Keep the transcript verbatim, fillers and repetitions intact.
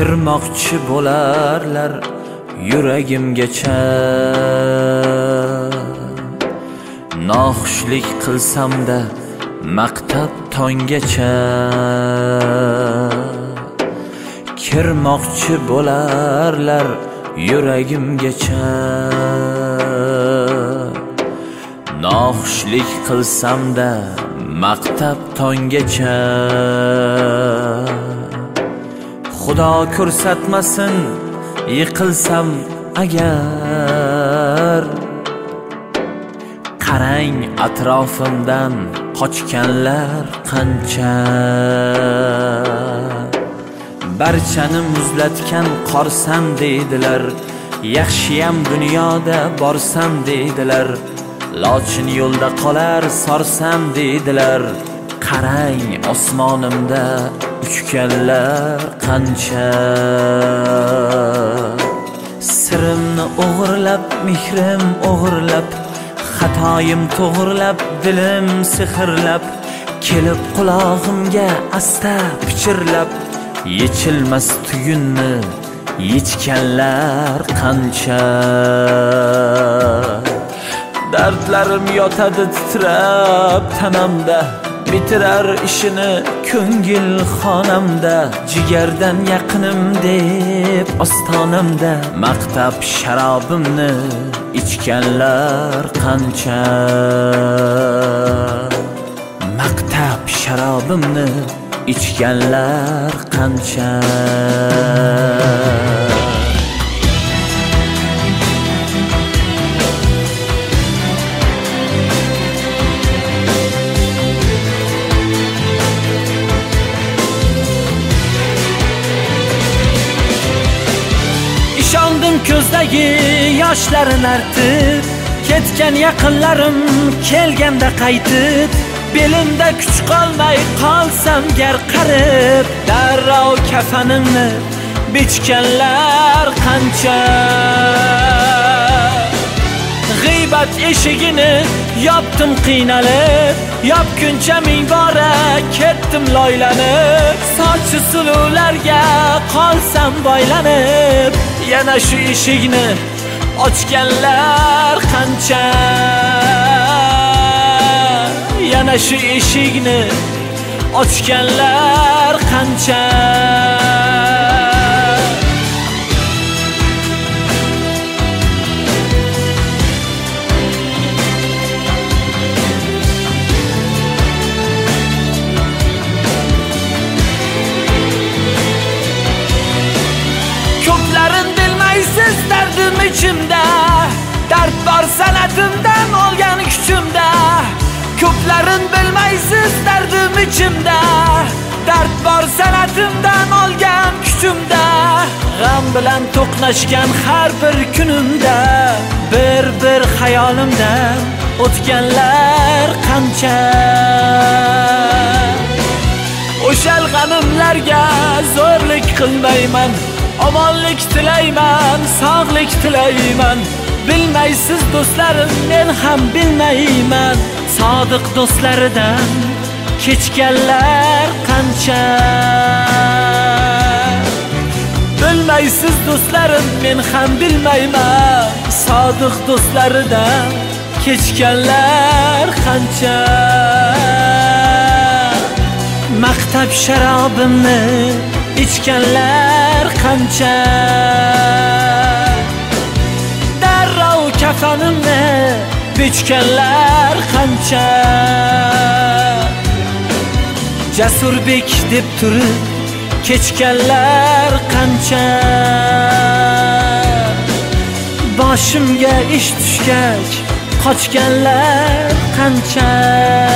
kirmoqchi bo'larlar yuragimgacha. Noxushlik qilsam-da maqtab tonggacha, kirmoqchi bo'larlar yuragimgacha. Noxushlik qilsam-da maqtab tonggacha. Xudo ko'rsatmasin yiqilsam agar, qarang atrofimdan qochganlar qancha. Barchani muzlatgan qorsam deydilar, yaxshiyam dunyoda borsam deydilar. Lochin yo'lda qolar sorsam deydilar, qarang osmonimda uchganlar qancha. Sirimni o'g'irlab, mehrim o'g'irlab, xatoyim to'g'irlab, dilim sehrlab, kelib qulog'imga asta pichirlab, yechilmas tuyunni yechganlar qancha. Dardlarim yotadi titrab tanamda, bitirar ishini ko'ngil xonamda. Jigardan yaqinim deb ostonamda, maqtab sharobimni ichganlar qancha. Maqtab sharobimni ichganlar qancha. Ishondim ko'zdagi yoshlarini artib, ketgan yaqinlarim kelganda qaytib, belimda kuch qolmay qolsam gar qarib, darrov kafanimni bichganlar qancha. G'iybat eshigini yopdim qiynalib, yopguncha ming bora ketdim loylanib. Sochi suluvlarga qolsam boylanib, yana shu eshikni ochganlar qancha. Yana shu eshikni ochganlar qancha. Ko'plarin bilmaysiz dardim ichimda, dard bor sanatimdan olgan kuchimda. Ko'plarin bilmaysiz dardim ichimda, dard bor sanatimdan olgan kuchimda. G'am bilan to'qnashgan har bir kunimda, bir bir xayolimdan o'tganlar qancha. O'shal g'amimlarga zo'rlik qilmayman, omonlik tilayman, sog'lik tilayman. Bilmaysiz do'stlarim, men ham bilmayman, sodiq do'stlaridan kechganlar qancha. Bilmaysiz do'stlarim, men ham bilmayman, sodiq do'stlaridan kechganlar qancha. Maqtab sharobimni ichganlar qancha. Darrov kafanimni bichganlar qancha. Jasurbek deb turib kechganlar qancha. Boshimga ish tushgach qochganlar qancha.